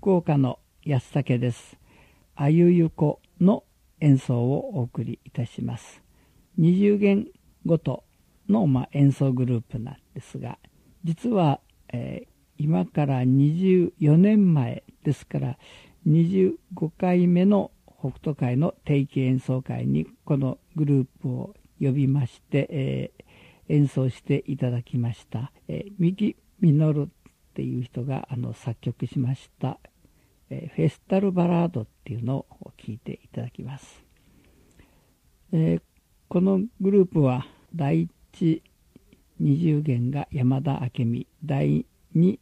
福岡の安武です。あゆゆこの演奏をお送りいたします。20弦ごとの、演奏グループなんですが、実は、今から24年前ですから25回目の北斗会の定期演奏会にこのグループを呼びまして、演奏していただきました。三木実っていう人が作曲しましたフェスタルバラードっていうのを聴いていただきます。このグループは第1 20弦が山田明美、第2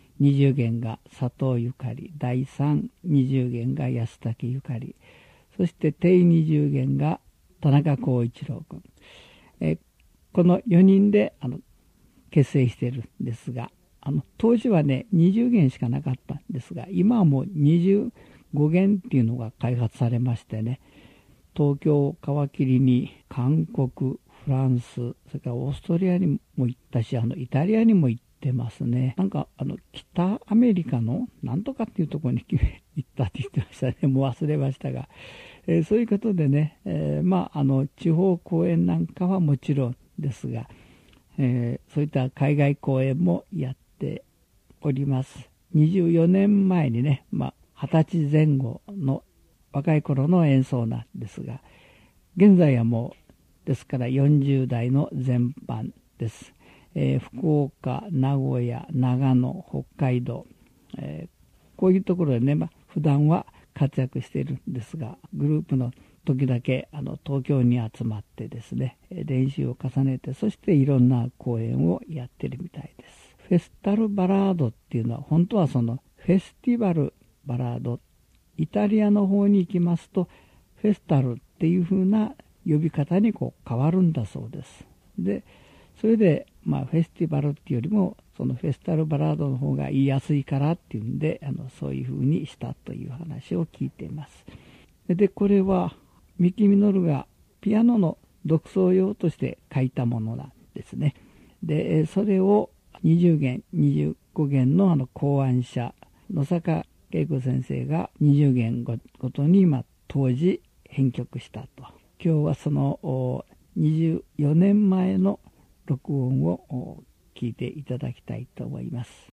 20弦が佐藤ゆかり、第3 20弦が安武ゆかり、そして定20弦が田中浩一郎君、この4人で結成しているんですが、当時はね20弦しかなかったんですが、今はもう25弦っていうのが開発されましてね、東京を皮切りに韓国、フランス、それからオーストリアにも行ったし、イタリアにも行ってますね。なんか北アメリカのなんとかっていうところに行ったって言ってましたね。もう忘れましたが、そういうことでね、地方公演なんかはもちろんですが、そういった海外公演もやっております。24年前にね、20歳前後の若い頃の演奏なんですが、現在はもうですから40代の全般です。福岡、名古屋、長野、北海道、こういうところでね、普段は活躍しているんですが、グループの時だけ東京に集まってですね、練習を重ねて、そしていろんな公演をやってるみたいです。フェスタルバラードっていうのは本当はそのフェスティバルバラード、イタリアの方に行きますとフェスタルっていう風な呼び方に変わるんだそうです。でそれでフェスティバルっていうよりもそのフェスタルバラードの方が言いやすいからっていうんでそういう風にしたという話を聞いています。でこれは三木実がピアノの独奏用として書いたものなんですね。でそれを20弦25弦の考案者野坂恵子先生が20弦ごとに当時編曲したと。今日はその24年前の録音を聞いていただきたいと思います。